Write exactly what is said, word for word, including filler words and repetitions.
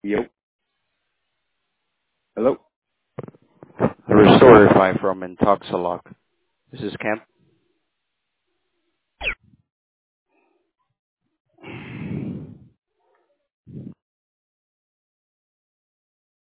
Yo. Hello. Restore Fi from Intoxalock. This is Camp.